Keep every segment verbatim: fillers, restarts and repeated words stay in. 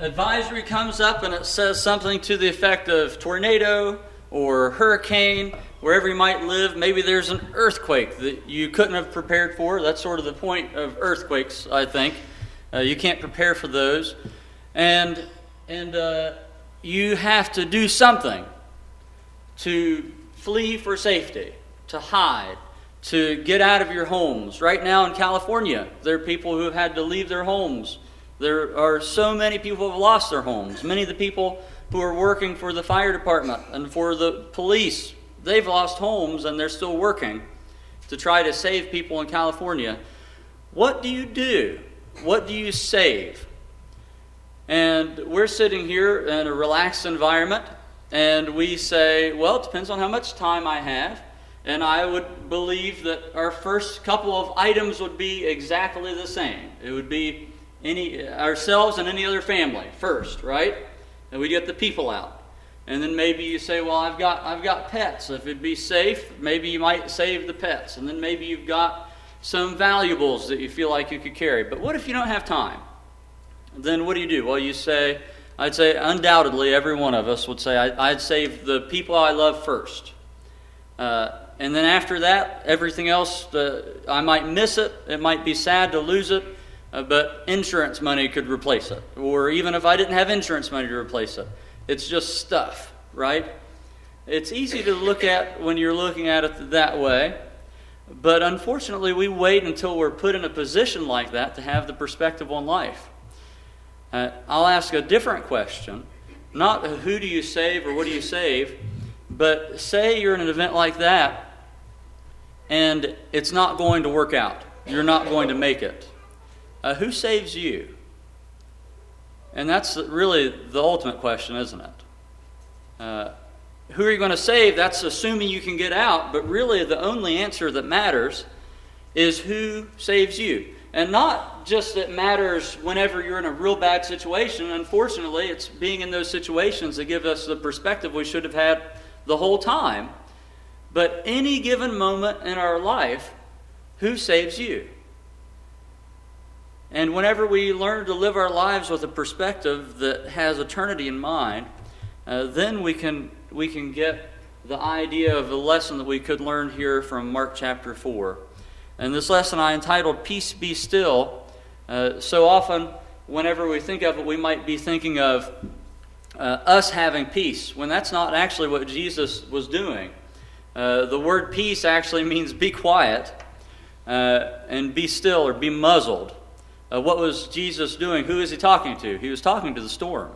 advisory comes up and it says something to the effect of tornado or hurricane, wherever you might live, maybe there's an earthquake that you couldn't have prepared for. That's sort of the point of earthquakes, I think. Uh, you can't prepare for those. And, and uh, you have to do something to flee for safety, to hide, to get out of your homes. Right now in California, there are people who have had to leave their homes. There are so many people who have lost their homes. Many of the people who are working for the fire department and for the police, they've lost homes and they're still working to try to save people in California. What do you do? What do you save? And we're sitting here in a relaxed environment and we say, well, it depends on how much time I have. And I would believe that our first couple of items would be exactly the same. It would be any ourselves and any other family first, right? And we get the people out. And then maybe you say, well, I've got I've got pets. If it'd be safe, maybe you might save the pets. And then maybe you've got some valuables that you feel like you could carry. But what if you don't have time? Then what do you do? Well, you say, I'd say undoubtedly every one of us would say, I, I'd save the people I love first. Uh, and then after that, everything else, uh, I might miss it. It might be sad to lose it. Uh, but insurance money could replace it. Or even if I didn't have insurance money to replace it. It's just stuff, right? It's easy to look at when you're looking at it that way. But unfortunately, we wait until we're put in a position like that to have the perspective on life. Uh, I'll ask a different question. Not who do you save or what do you save, but say you're in an event like that and it's not going to work out. You're not going to make it. Uh, who saves you? And that's really the ultimate question, isn't it? Uh, who are you going to save? That's assuming you can get out, but really the only answer that matters is who saves you. And not just that matters whenever you're in a real bad situation. Unfortunately, it's being in those situations that give us the perspective we should have had the whole time. But any given moment in our life, who saves you? And whenever we learn to live our lives with a perspective that has eternity in mind, uh, then we can we can get the idea of the lesson that we could learn here from Mark chapter four. And this lesson I entitled, Peace Be Still. Uh, so often, whenever we think of it, we might be thinking of uh, us having peace, when that's not actually what Jesus was doing. Uh, the word peace actually means be quiet uh, and be still or be muzzled. Uh, what was Jesus doing? Who is he talking to? He was talking to the storm.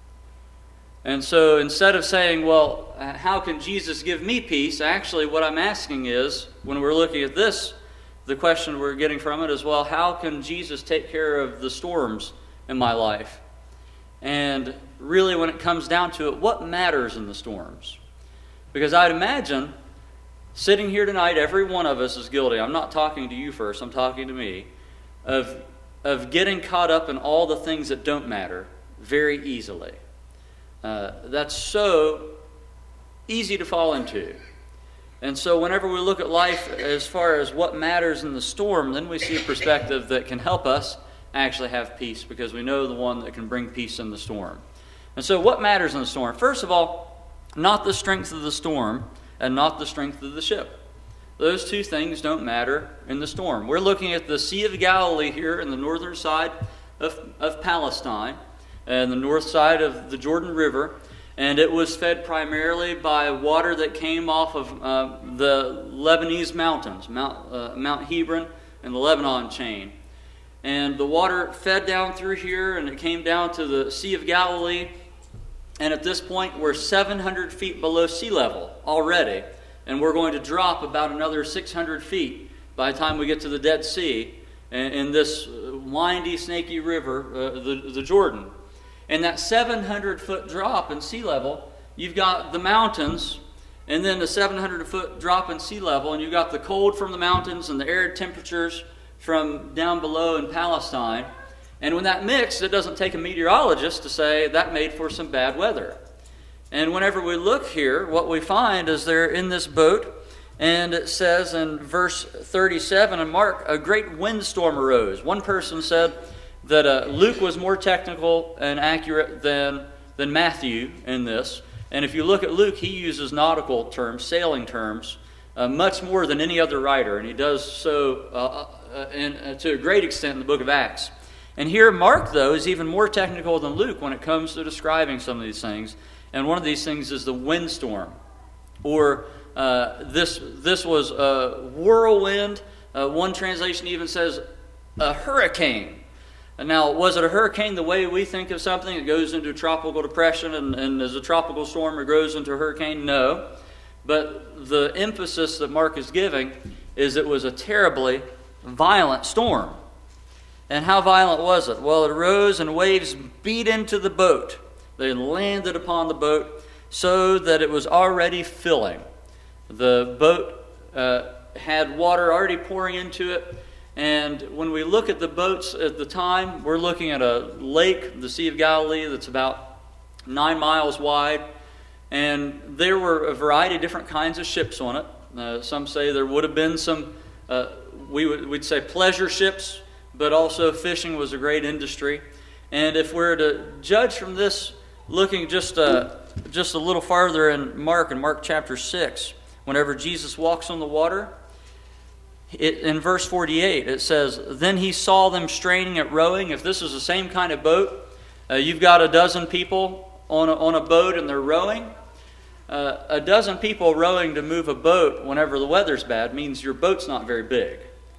And so instead of saying, well, how can Jesus give me peace? Actually, what I'm asking is, when we're looking at this, the question we're getting from it is, well, how can Jesus take care of the storms in my life? And really, when it comes down to it, what matters in the storms? Because I'd imagine, sitting here tonight, every one of us is guilty. I'm not talking to you first, I'm talking to me, of of getting caught up in all the things that don't matter very easily. Uh, that's so easy to fall into. And so whenever we look at life as far as what matters in the storm, then we see a perspective that can help us actually have peace, because we know the one that can bring peace in the storm. And so what matters in the storm? First of all, not the strength of the storm and not the strength of the ship. Those two things don't matter in the storm. We're looking at the Sea of Galilee here in the northern side of, of Palestine and the north side of the Jordan River. And it was fed primarily by water that came off of uh, the Lebanese mountains, Mount, uh, Mount Hebron and the Lebanon chain. And the water fed down through here and it came down to the Sea of Galilee. And at this point, we're seven hundred feet below sea level already. And we're going to drop about another six hundred feet by the time we get to the Dead Sea in this windy, snaky river, uh, the, the Jordan. And that seven hundred foot drop in sea level, you've got the mountains, and then the seven hundred foot drop in sea level, and you've got the cold from the mountains and the arid temperatures from down below in Palestine. And when that mix, it doesn't take a meteorologist to say that made for some bad weather. And whenever we look here, what we find is they're in this boat, and it says in verse thirty-seven in Mark, a great windstorm arose. One person said that uh, Luke was more technical and accurate than, than Matthew in this. And if you look at Luke, he uses nautical terms, sailing terms, uh, much more than any other writer. And he does so uh, uh, in, uh, to a great extent in the book of Acts. And here, Mark, though, is even more technical than Luke when it comes to describing some of these things. And one of these things is the windstorm. Or uh, this, this was a whirlwind. Uh, one translation even says a hurricane. Now, was it a hurricane the way we think of something? It goes into a tropical depression and, and as a tropical storm it grows into a hurricane? No. But the emphasis that Mark is giving is it was a terribly violent storm. And how violent was it? Well, it arose and waves beat into the boat. They landed upon the boat so that it was already filling. The boat uh, had water already pouring into it. And when we look at the boats at the time, we're looking at a lake, the Sea of Galilee, that's about nine miles wide. And there were a variety of different kinds of ships on it. Uh, some say there would have been some, uh, we would, we'd say pleasure ships, but also fishing was a great industry. And if we're to judge from this, looking just uh, just a little farther in Mark, in Mark chapter six, whenever Jesus walks on the water, It, in verse forty-eight, it says, "Then he saw them straining at rowing." If this is the same kind of boat, uh, you've got a dozen people on a, on a boat and they're rowing. Uh, a dozen people rowing to move a boat whenever the weather's bad means your boat's not very big.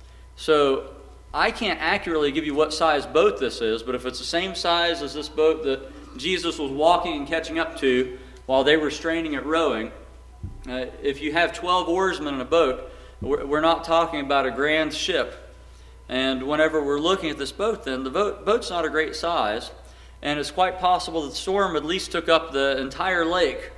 So I can't accurately give you what size boat this is, but if it's the same size as this boat that Jesus was walking and catching up to while they were straining at rowing, uh, if you have twelve oarsmen in a boat, we're not talking about a grand ship. And whenever we're looking at this boat, then the boat, boat's not a great size. And it's quite possible that the storm at least took up the entire lake.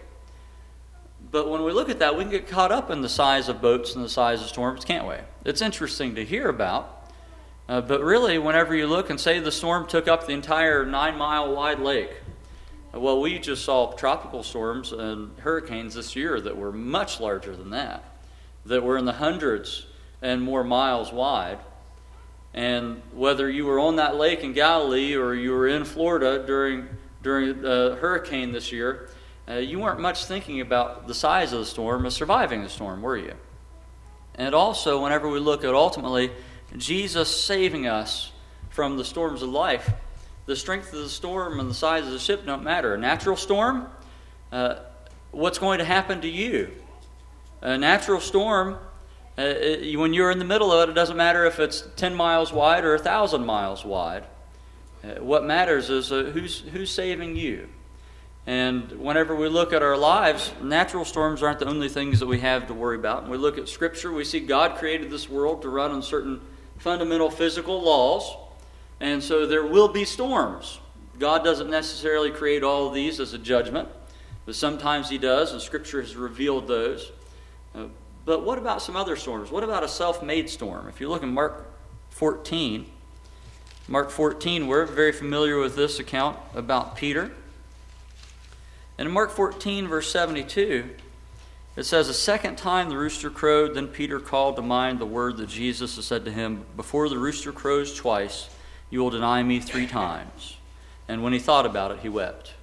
But when we look at that, we can get caught up in the size of boats and the size of storms, can't we? It's interesting to hear about. Uh, but really, whenever you look and say the storm took up the entire nine-mile wide lake, well, we just saw tropical storms and hurricanes this year that were much larger than that, that were in the hundreds and more miles wide. And whether you were on that lake in Galilee or you were in Florida during during a hurricane this year, uh, you weren't much thinking about the size of the storm or surviving the storm, were you? And also, whenever we look at ultimately Jesus saving us from the storms of life, the strength of the storm and the size of the ship don't matter. A natural storm, uh, what's going to happen to you? A natural storm, uh, it, when you're in the middle of it, it doesn't matter if it's ten miles wide or one thousand miles wide. Uh, what matters is uh, who's, who's saving you. And whenever we look at our lives, natural storms aren't the only things that we have to worry about. When we look at Scripture, we see God created this world to run on certain fundamental physical laws. And so there will be storms. God doesn't necessarily create all of these as a judgment, but sometimes He does, and Scripture has revealed those. Uh, but what about some other storms? What about a self-made storm? If you look in Mark fourteen, Mark fourteen, we're very familiar with this account about Peter. And in Mark fourteen, verse seventy-two, it says, "A second time the rooster crowed, then Peter called to mind the word that Jesus had said to him, 'Before the rooster crows twice, you will deny me three times.' And when he thought about it, he wept."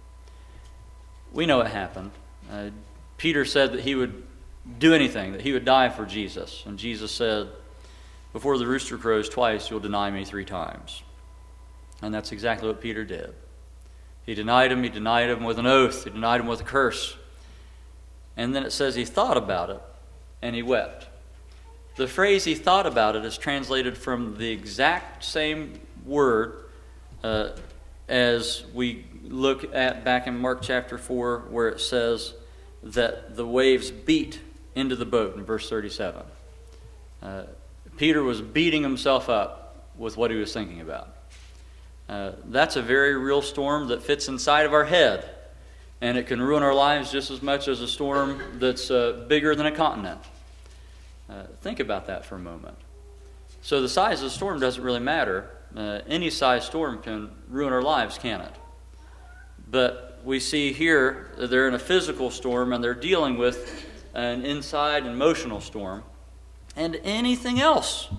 We know it happened. Uh, Peter said that he would do anything, that he would die for Jesus. And Jesus said, "Before the rooster crows twice, you'll deny me three times." And that's exactly what Peter did. He denied him, he denied him with an oath, he denied him with a curse. And then it says he thought about it, and he wept. The phrase "he thought about it" is translated from the exact same word uh, as we look at back in Mark chapter four, where it says that the waves beat into the boat in verse thirty-seven. Uh, Peter was beating himself up with what he was thinking about. Uh, that's a very real storm that fits inside of our head, and it can ruin our lives just as much as a storm that's uh, bigger than a continent. Uh, think about that for a moment. So the size of the storm doesn't really matter. Uh, any size storm can ruin our lives, can it? But we see here that they're in a physical storm and they're dealing with an inside emotional storm. And anything else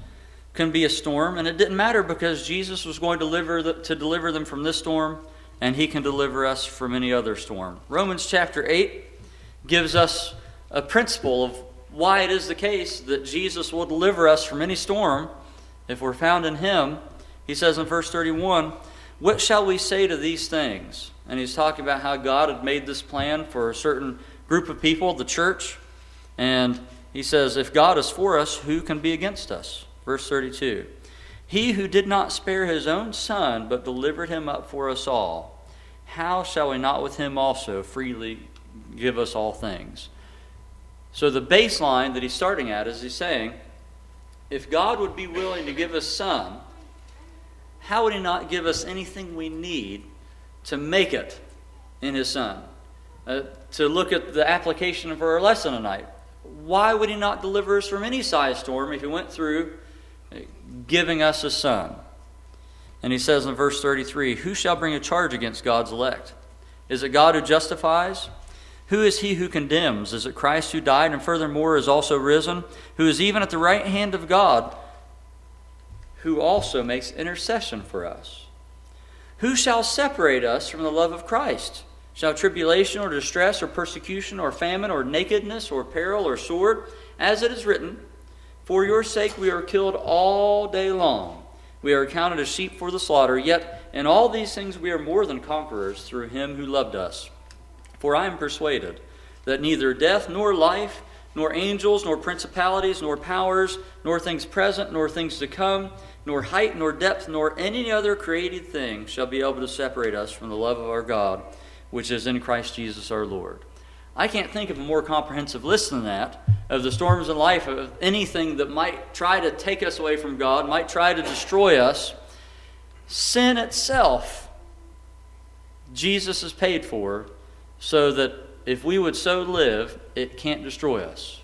can be a storm, and it didn't matter because Jesus was going to deliver, the, to deliver them from this storm, and he can deliver us from any other storm. Romans chapter eight gives us a principle of why it is the case that Jesus will deliver us from any storm if we're found in him. He says in verse thirty-one, "What shall we say to these things?" And he's talking about how God had made this plan for a certain group of people, the church. And he says, if God is for us, who can be against us? Verse thirty-two, "He who did not spare his own son, but delivered him up for us all, how shall we not with him also freely give us all things?" So the baseline that he's starting at is he's saying, if God would be willing to give his son, how would he not give us anything we need to make it in his son? Uh, to look at the application of our lesson tonight, why would he not deliver us from any size storm if he went through giving us a son? And he says in verse thirty-three, "Who shall bring a charge against God's elect? Is it God who justifies? Who is he who condemns? Is it Christ who died and furthermore is also risen, who is even at the right hand of God, who also makes intercession for us? Who shall separate us from the love of Christ? Shall tribulation or distress or persecution or famine or nakedness or peril or sword? As it is written, for your sake we are killed all day long. We are counted as sheep for the slaughter. Yet in all these things we are more than conquerors through him who loved us. For I am persuaded that neither death nor life, nor angels, nor principalities, nor powers, nor things present, nor things to come, nor height, nor depth, nor any other created thing shall be able to separate us from the love of our God, which is in Christ Jesus our Lord." I can't think of a more comprehensive list than that of the storms in life, of anything that might try to take us away from God, might try to destroy us. Sin itself, Jesus has paid for, so that if we would so live, it can't destroy us.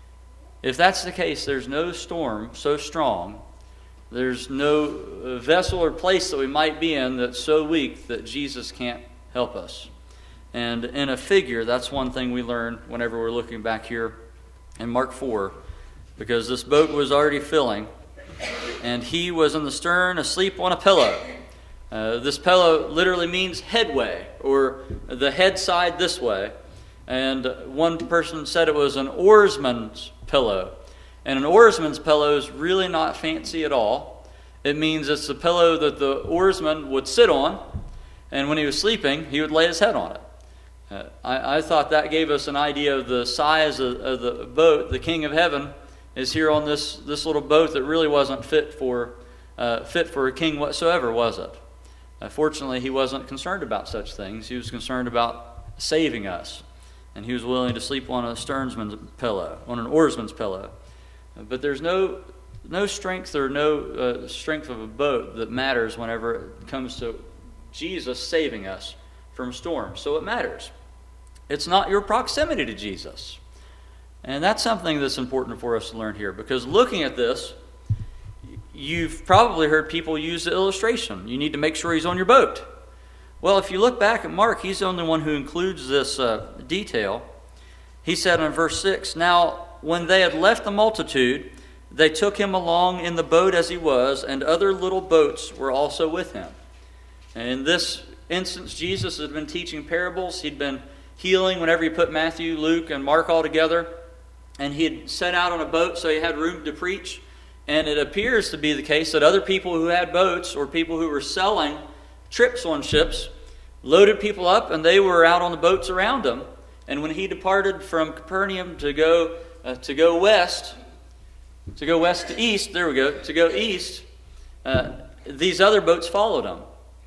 If that's the case, there's no storm so strong, there's no vessel or place that we might be in that's so weak that Jesus can't help us. And in a figure, that's one thing we learn whenever we're looking back here in Mark four, because this boat was already filling, and he was in the stern asleep on a pillow. Uh, this pillow literally means headway, or the head side this way. And one person said it was an oarsman's pillow. And an oarsman's pillow is really not fancy at all. It means it's the pillow that the oarsman would sit on, and when he was sleeping, he would lay his head on it. Uh, I, I thought that gave us an idea of the size of, of the boat. The King of Heaven is here on this, this little boat that really wasn't fit for, uh, fit for a king whatsoever, was it? Uh, fortunately, he wasn't concerned about such things. He was concerned about saving us. And he was willing to sleep on a steersman's pillow, on an oarsman's pillow. Uh, but there's no no strength or no uh, strength of a boat that matters whenever it comes to Jesus saving us from storms. So it matters. It's not your proximity to Jesus. And that's something that's important for us to learn here, because looking at this, you've probably heard people use the illustration. You need to make sure he's on your boat. Well, if you look back at Mark, he's the only one who includes this uh, detail. He said in verse six, "Now when they had left the multitude, they took him along in the boat as he was, and other little boats were also with him." And in this instance, Jesus had been teaching parables. He'd been healing whenever he put Matthew, Luke, and Mark all together. And he had set out on a boat so he had room to preach. And it appears to be the case that other people who had boats, or people who were selling trips on ships, loaded people up, and they were out on the boats around him. And when he departed from Capernaum to go uh, to go west, to go west to east, there we go, to go east, uh, these other boats followed him.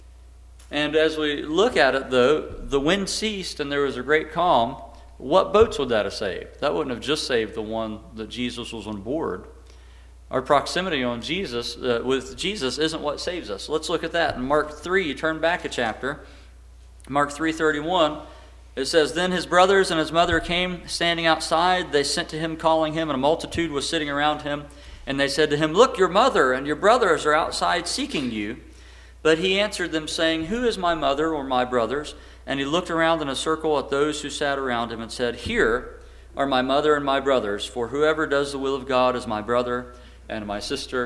And as we look at it, though, the wind ceased and there was a great calm. What boats would that have saved? That wouldn't have just saved the one that Jesus was on board. Our proximity on Jesus, uh, with Jesus isn't what saves us. Let's look at that. In Mark three, you turn back a chapter. Mark three thirty-one, it says, "Then his brothers and his mother came standing outside. They sent to him, calling him, and a multitude was sitting around him. And they said to him, 'Look, your mother and your brothers are outside seeking you.' But he answered them, saying, 'Who is my mother or my brothers?' And he looked around in a circle at those who sat around him and said, 'Here are my mother and my brothers, for whoever does the will of God is my brother and my sister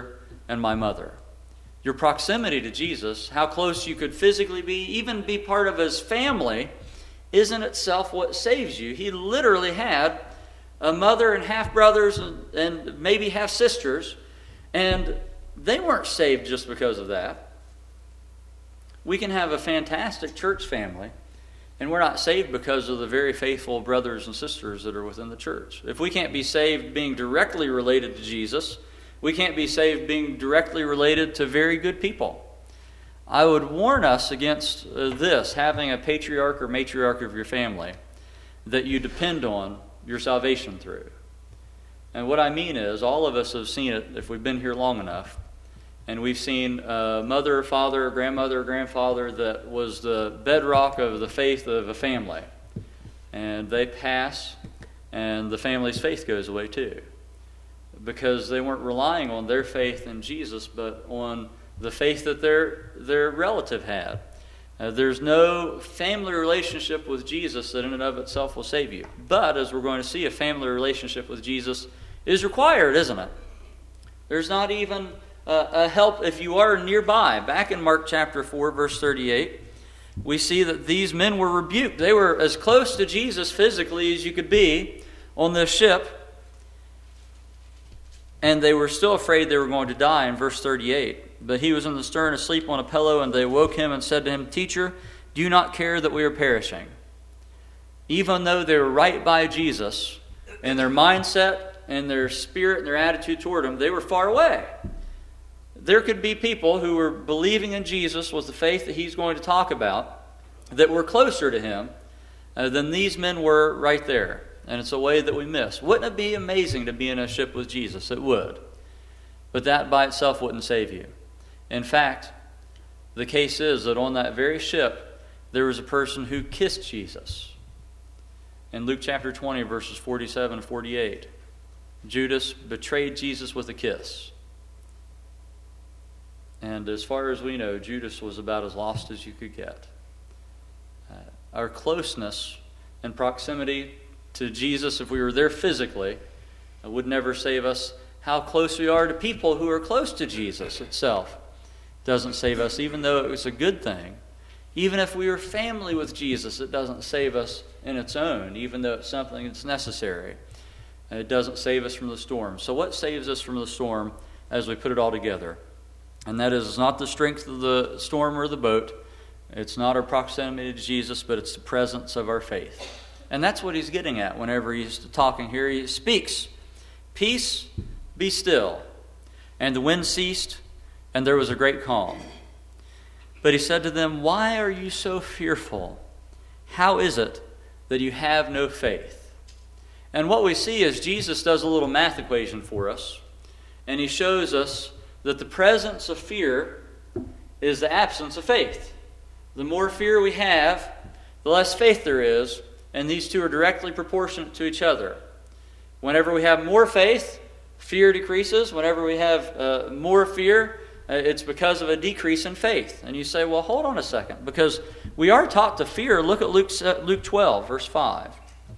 and my mother. Your proximity to Jesus, how close you could physically be, even be part of his family, isn't itself what saves you. He literally had a mother and half-brothers and, and maybe half-sisters, and they weren't saved just because of that. We can have a fantastic church family, and we're not saved because of the very faithful brothers and sisters that are within the church. If we can't be saved being directly related to Jesus, we can't be saved being directly related to very good people. I would warn us against uh, this, having a patriarch or matriarch of your family that you depend on your salvation through. And what I mean is, all of us have seen it if we've been here long enough, and we've seen a mother, father, grandmother, grandfather that was the bedrock of the faith of a family. And they pass, and the family's faith goes away too, because they weren't relying on their faith in Jesus, but on the faith that their their relative had. Uh, there's no family relationship with Jesus that in and of itself will save you. But, as we're going to see, a family relationship with Jesus is required, isn't it? There's not even uh, a help if you are nearby. Back in Mark chapter four, verse thirty-eight, we see that these men were rebuked. They were as close to Jesus physically as you could be on this ship, and they were still afraid they were going to die in verse thirty-eight. But he was in the stern asleep on a pillow, and they woke him and said to him, "Teacher, do you not care that we are perishing?" Even though they were right by Jesus, and their mindset and their spirit and their attitude toward him, they were far away. There could be people who were believing in Jesus with the faith that he's going to talk about that were closer to him uh, than these men were right there. And it's a way that we miss. Wouldn't it be amazing to be in a ship with Jesus? It would. But that by itself wouldn't save you. In fact, the case is that on that very ship, there was a person who kissed Jesus. In Luke chapter twenty, verses forty-seven and forty-eight, Judas betrayed Jesus with a kiss. And as far as we know, Judas was about as lost as you could get. Uh, our closeness and proximity to Jesus, if we were there physically, it would never save us. How close we are to people who are close to Jesus itself doesn't save us, even though it was a good thing. Even if we were family with Jesus, it doesn't save us in its own, even though it's something that's necessary. It doesn't save us from the storm. So what saves us from the storm as we put it all together? And that is not the strength of the storm or the boat. It's not our proximity to Jesus, but it's the presence of our faith. And that's what he's getting at whenever he's talking here. He speaks, "Peace, be still." And the wind ceased, and there was a great calm. But he said to them, "Why are you so fearful? How is it that you have no faith?" And what we see is Jesus does a little math equation for us, and he shows us that the presence of fear is the absence of faith. The more fear we have, the less faith there is, and these two are directly proportionate to each other. Whenever we have more faith, fear decreases. Whenever we have uh, more fear, uh, it's because of a decrease in faith. And you say, well, hold on a second, because we are taught to fear. Look at Luke, Luke twelve, verse five.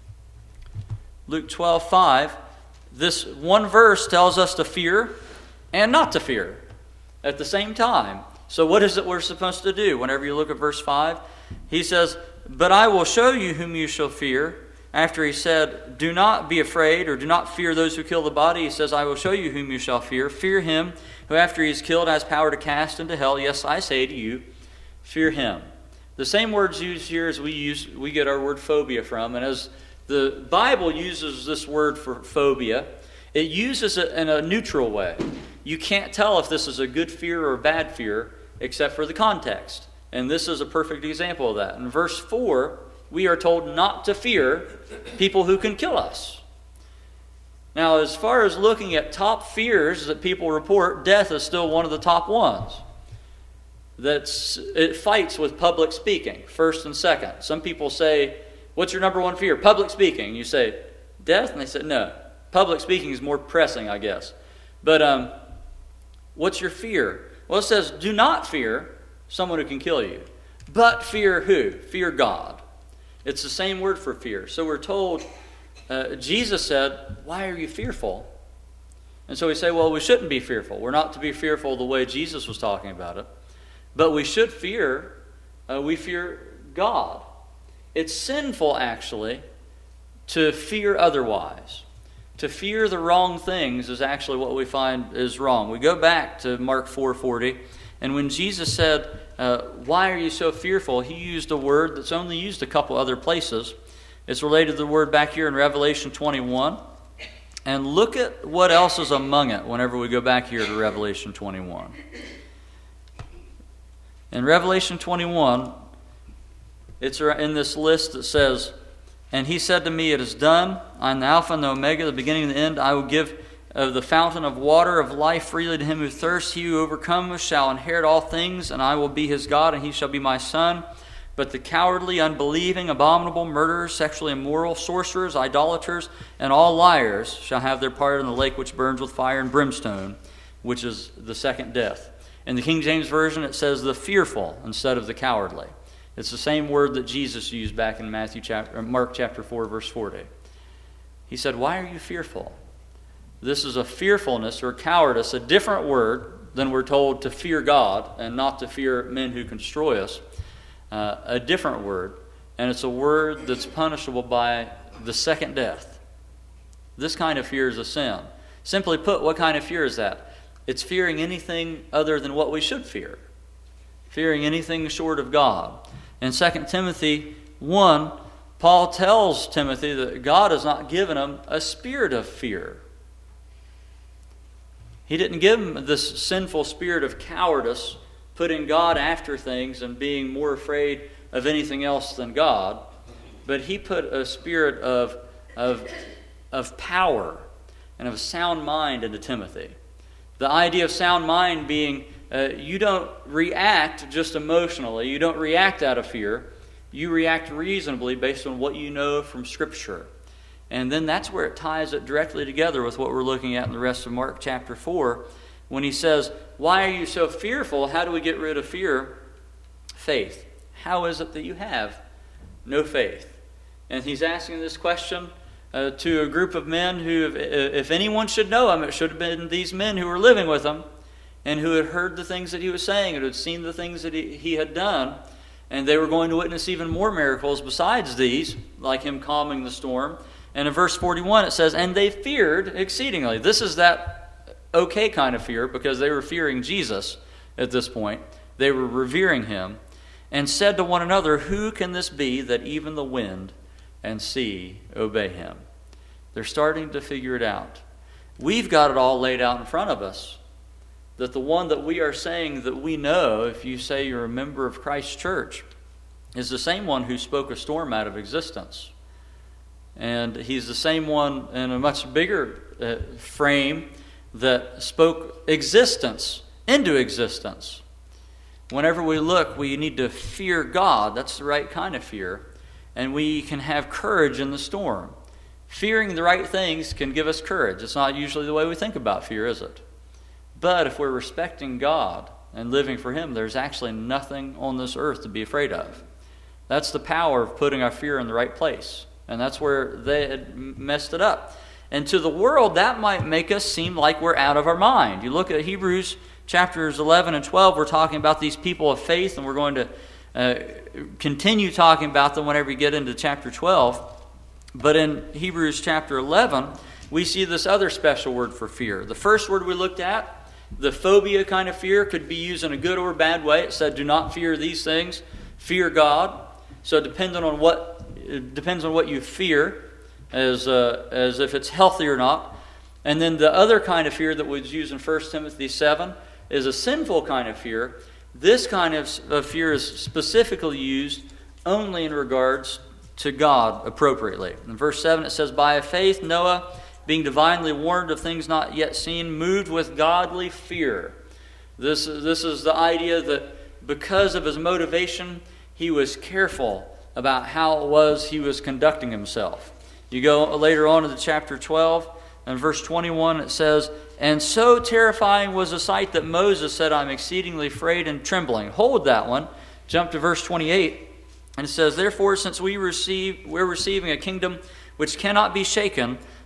Luke twelve, five. This one verse tells us to fear and not to fear at the same time. So what is it we're supposed to do? Whenever you look at verse five, he says, "But I will show you whom you shall fear." After he said, "Do not be afraid," or "Do not fear those who kill the body," he says, "I will show you whom you shall fear. Fear him who after he is killed has power to cast into hell. Yes, I say to you, fear him." The same words used here as we use, we get our word phobia from. And as the Bible uses this word for phobia, it uses it in a neutral way. You can't tell if this is a good fear or a bad fear except for the context. And this is a perfect example of that. In verse four, we are told not to fear people who can kill us. Now, as far as looking at top fears that people report, death is still one of the top ones. That's, it fights with public speaking, first and second. Some people say, "What's your number one fear?" "Public speaking." You say, "Death?" And they say, "No. Public speaking is more pressing, I guess." But um, what's your fear? Well, it says, do not fear someone who can kill you, but fear who? Fear God. It's the same word for fear. So we're told, uh, Jesus said, "Why are you fearful?" And so we say, well, we shouldn't be fearful. We're not to be fearful the way Jesus was talking about it. But we should fear, uh, we fear God. It's sinful, actually, to fear otherwise. To fear the wrong things is actually what we find is wrong. We go back to Mark four forty, and when Jesus said, uh, why are you so fearful? He used a word that's only used a couple other places. It's related to the word back here in Revelation twenty-one. And look at what else is among it whenever we go back here to Revelation twenty-one. In Revelation twenty-one, it's in this list that says, and he said to me, it is done. I am the Alpha and the Omega, the beginning and the end. I will give of the fountain of water of life freely to him who thirsts. He who overcomes shall inherit all things, and I will be his God, and he shall be my son. But the cowardly, unbelieving, abominable, murderers, sexually immoral, sorcerers, idolaters, and all liars shall have their part in the lake which burns with fire and brimstone, which is the second death. In the King James Version, it says the fearful instead of the cowardly. It's the same word that Jesus used back in Matthew chapter, or Mark chapter four, verse forty. He said, why are you fearful? This is a fearfulness or cowardice, a different word than we're told to fear God and not to fear men who can destroy us. Uh, a different word, and it's a word that's punishable by the second death. This kind of fear is a sin. Simply put, what kind of fear is that? It's fearing anything other than what we should fear. Fearing anything short of God. In Second Timothy one, Paul tells Timothy that God has not given him a spirit of fear. He didn't give him this sinful spirit of cowardice, putting God after things and being more afraid of anything else than God. But he put a spirit of, of, of power and of sound mind into Timothy. The idea of sound mind being uh, you don't react just emotionally. You don't react out of fear. You react reasonably based on what you know from Scripture. And then that's where it ties it directly together with what we're looking at in the rest of Mark chapter four. When he says, why are you so fearful? How do we get rid of fear? Faith. How is it that you have no faith? And he's asking this question uh, to a group of men who, if, if anyone should know him, it should have been these men who were living with him and who had heard the things that he was saying and had seen the things that he, he had done. And they were going to witness even more miracles besides these, like him calming the storm. And in verse forty-one it says, and they feared exceedingly. This is that okay kind of fear because they were fearing Jesus at this point. They were revering him and said to one another, who can this be that even the wind and sea obey him? They're starting to figure it out. We've got it all laid out in front of us. That the one that we are saying that we know, if you say you're a member of Christ's church, is the same one who spoke a storm out of existence. And he's the same one in a much bigger uh, frame that spoke existence into existence. Whenever we look, we need to fear God. That's the right kind of fear. And we can have courage in the storm. Fearing the right things can give us courage. It's not usually the way we think about fear, is it? But if we're respecting God and living for him, there's actually nothing on this earth to be afraid of. That's the power of putting our fear in the right place. And that's where they had messed it up. And to the world, that might make us seem like we're out of our mind. You look at Hebrews chapters eleven and twelve, we're talking about these people of faith, and we're going to uh, continue talking about them whenever we get into chapter twelve. But in Hebrews chapter eleven, we see this other special word for fear. The first word we looked at, the phobia kind of fear, could be used in a good or bad way. It said, do not fear these things, fear God. So depending on what It depends on what you fear, as uh, as if it's healthy or not. And then the other kind of fear that was used in First Timothy seven is a sinful kind of fear. This kind of, of fear is specifically used only in regards to God appropriately. In verse seven it says, by faith Noah, being divinely warned of things not yet seen, moved with godly fear. This, this is the idea that because of his motivation, he was careful about how it was he was conducting himself. You go later on into chapter twelve, and verse twenty-one, it says, and so terrifying was the sight that Moses said, I'm exceedingly afraid and trembling. Hold that one. Jump to verse twenty-eight, and it says, therefore, since we receive, we're receiving a kingdom which cannot be shaken,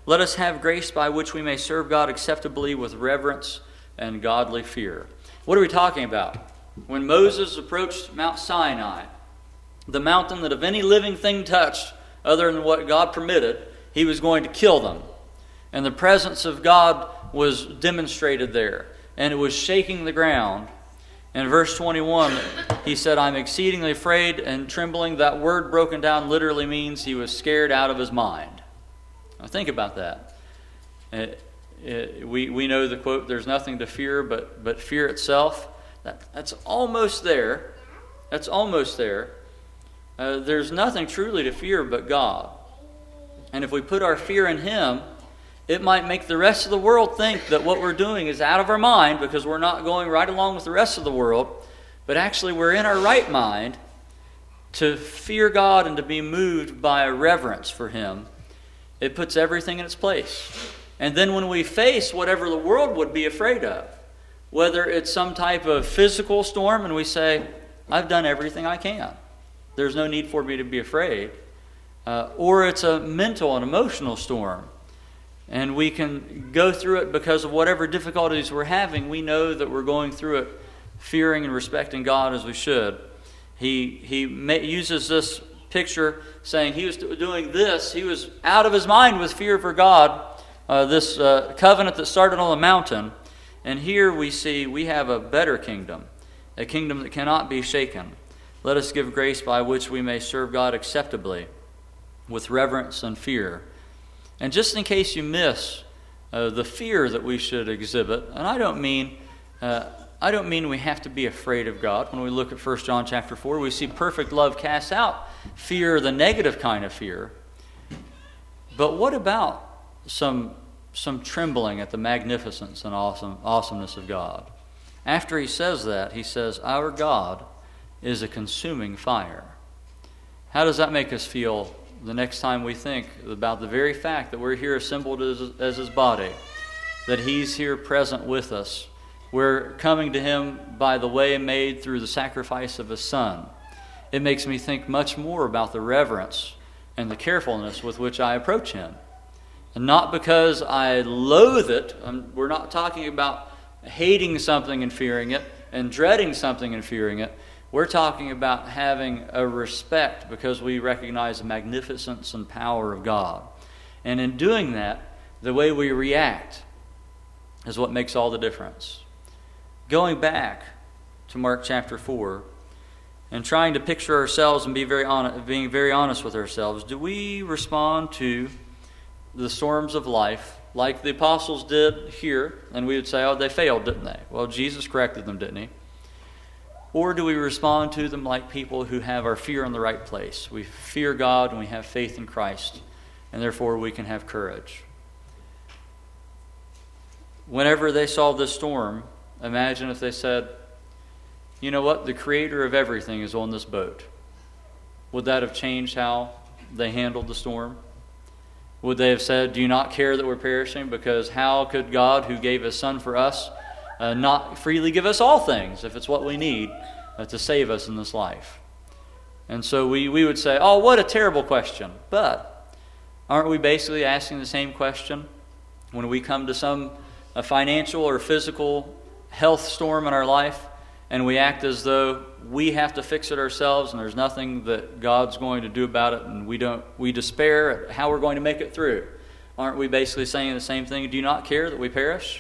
let us have grace by which we may serve God acceptably with reverence and godly fear. What are we talking about? When Moses approached Mount Sinai, the mountain that if any living thing touched other than what God permitted, he was going to kill them. And the presence of God was demonstrated there, and it was shaking the ground. In verse twenty-one, he said, I'm exceedingly afraid and trembling. That word broken down literally means he was scared out of his mind. Now think about that. It, it, we, we know the quote, there's nothing to fear but, but fear itself. That, that's almost there. That's almost there. Uh, there's nothing truly to fear but God. And if we put our fear in Him, it might make the rest of the world think that what we're doing is out of our mind because we're not going right along with the rest of the world. But actually we're in our right mind to fear God and to be moved by a reverence for Him. It puts everything in its place. And then when we face whatever the world would be afraid of, whether it's some type of physical storm and we say, I've done everything I can. There's no need for me to be afraid. Uh, or it's a mental and emotional storm. And we can go through it because of whatever difficulties we're having. We know that we're going through it fearing and respecting God as we should. He, he uses this picture saying he was doing this. He was out of his mind with fear for God. Uh, this uh, covenant that started on the mountain. And here we see we have a better kingdom. A kingdom that cannot be shaken. Let us give grace by which we may serve God acceptably with reverence and fear. And just in case you miss uh, the fear that we should exhibit, and I don't mean uh, I don't mean we have to be afraid of God. When we look at First John chapter four, we see perfect love casts out fear, the negative kind of fear. But what about some some trembling at the magnificence and awesome awesomeness of God? After he says that, he says, "Our God is a consuming fire." How does that make us feel the next time we think about the very fact that we're here assembled as, as His body, that He's here present with us? We're coming to Him by the way made through the sacrifice of His Son. It makes me think much more about the reverence and the carefulness with which I approach Him. And not because I loathe it. I'm, we're not talking about hating something and fearing it and dreading something and fearing it. We're talking about having a respect because we recognize the magnificence and power of God. And in doing that, the way we react is what makes all the difference. Going back to Mark chapter four and trying to picture ourselves and be very honest, being very honest with ourselves, do we respond to the storms of life like the apostles did here? And we would say, oh, they failed, didn't they? Well, Jesus corrected them, didn't He? Or do we respond to them like people who have our fear in the right place? We fear God and we have faith in Christ, and therefore we can have courage. Whenever they saw this storm, imagine if they said, you know what, the Creator of everything is on this boat. Would that have changed how they handled the storm? Would they have said, do you not care that we're perishing? Because how could God, who gave His Son for us, Uh, not freely give us all things if it's what we need uh, to save us in this life? And so we, we would say, oh, what a terrible question. But aren't we basically asking the same question when we come to some a financial or physical health storm in our life and we act as though we have to fix it ourselves and there's nothing that God's going to do about it, and we don't we despair at how we're going to make it through? Aren't we basically saying the same thing? Do you not care that we perish?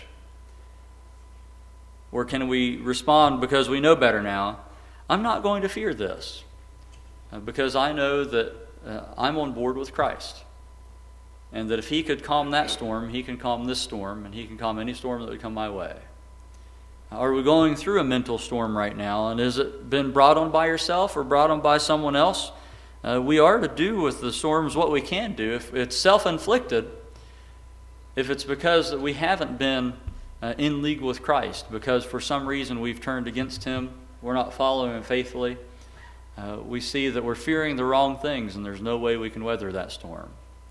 Or can we respond because we know better now? I'm not going to fear this uh, because I know that uh, I'm on board with Christ. And that if He could calm that storm, He can calm this storm, and He can calm any storm that would come my way. Are we going through a mental storm right now? And has it been brought on by yourself or brought on by someone else? Uh, we are to do with the storms what we can do. If it's self-inflicted, if it's because that we haven't been Uh, in league with Christ, because for some reason we've turned against Him, we're not following Him faithfully, uh, we see that we're fearing the wrong things and there's no way we can weather that storm.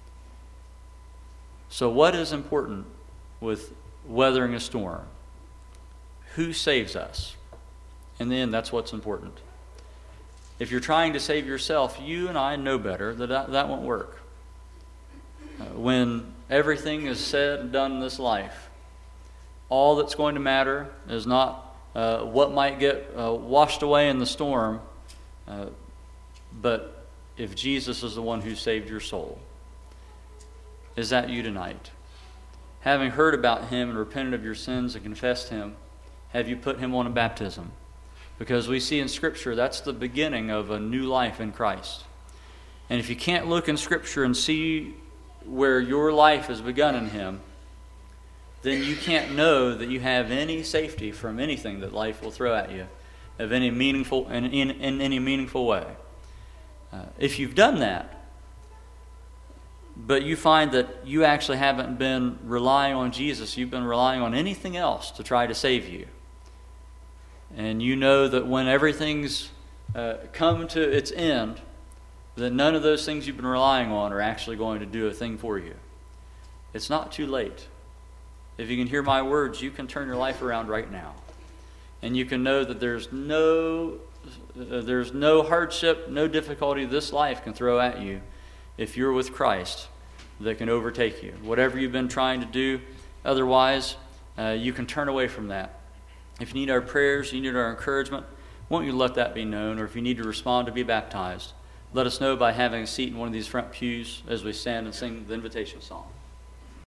So what is important with weathering a storm? Who saves us? In the end, that's what's important. If you're trying to save yourself, you and I know better that that, that won't work. Uh, when everything is said and done in this life, all that's going to matter is not uh, what might get uh, washed away in the storm, uh, but if Jesus is the one who saved your soul. Is that you tonight? Having heard about him and repented of your sins and confessed him, have you put him on a baptism? Because we see in Scripture that's the beginning of a new life in Christ. And if you can't look in Scripture and see where your life has begun in him, then you can't know that you have any safety from anything that life will throw at you of any meaningful in, in, in any meaningful way. Uh, if you've done that, but you find that you actually haven't been relying on Jesus, you've been relying on anything else to try to save you, and you know that when everything's uh, come to its end, that none of those things you've been relying on are actually going to do a thing for you, it's not too late. If you can hear my words, you can turn your life around right now. And you can know that there's no uh, there's no hardship, no difficulty this life can throw at you if you're with Christ that can overtake you. Whatever you've been trying to do otherwise, uh, you can turn away from that. If you need our prayers, you need our encouragement, won't you let that be known? Or if you need to respond to be baptized, let us know by having a seat in one of these front pews as we stand and sing the invitation song.